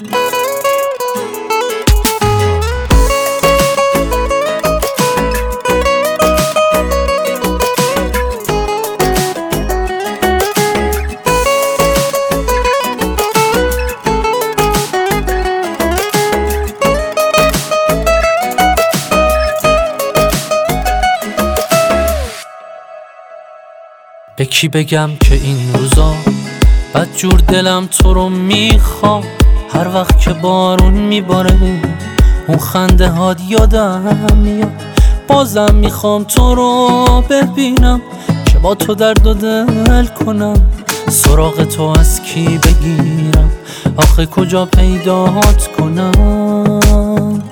به کی بگم که این روزا بدجور دلم تو رو میخوام، هر وقت که بارون میباره اون خنده هات یادم میاد. بازم میخوام تو رو ببینم که با تو درد و دل کنم. سراغ تو از کی بگیرم آخه کجا پیدات کنم؟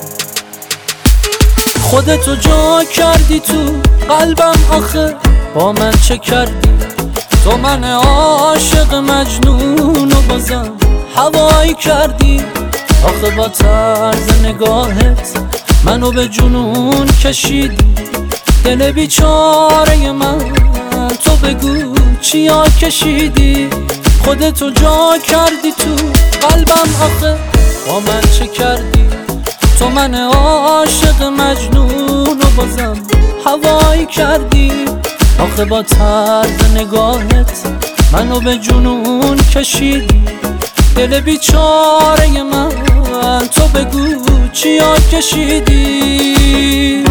خودتو جا کردی تو قلبم آخه با من چه کردی؟ تو من عاشق مجنون و بازم هوایی کردی. آخه با طرز نگاهت منو به جنون کشیدی. دل بیچاره من تو بگو چیا کشیدی؟ خودتو جا کردی تو قلبم آخه با من چه کردی؟ تو من عاشق مجنون و بازم هوایی کردی. آخه با طرز نگاهت منو به جنون کشیدی. دل بیچاره من تو بگو چیا کشیدی؟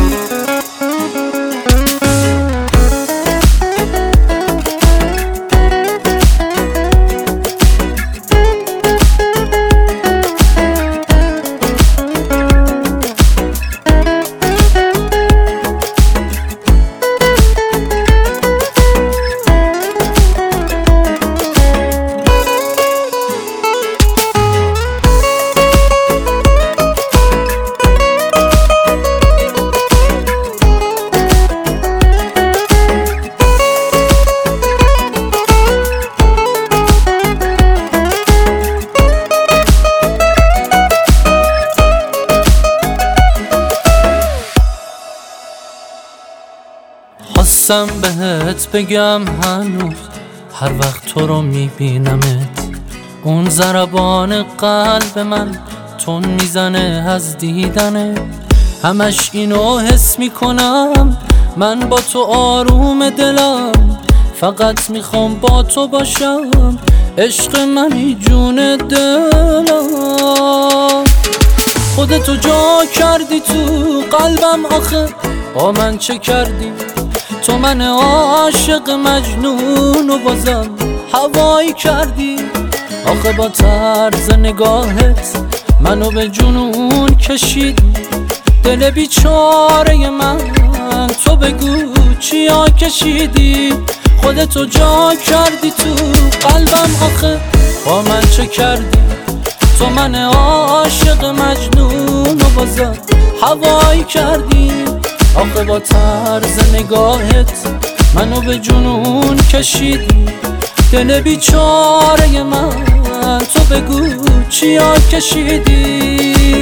خواستم بهت بگم هنوز هر وقت تو رو میبینمت اون ضربان قلب من تون میزنه از دیدنه. همش اینو حس میکنم من با تو آروم دلم، فقط میخوام با تو باشم عشق منی جون دلم. خودتو جا کردی تو قلبم آخه با من چه کردی؟ تو من عاشق مجنون و بازم هوایی کردی. آخه با طرز نگاهت منو به جنون کشیدی. دل بیچاره من تو بگو چیا کشیدی؟ خودتو جا کردی تو قلبم آخه با من چه کردی؟ تو من عاشق مجنون و بازم هوایی کردی. آخه با طرز نگاهت منو به جنون کشیدی. دل بیچاره من تو بگو چیا کشیدی؟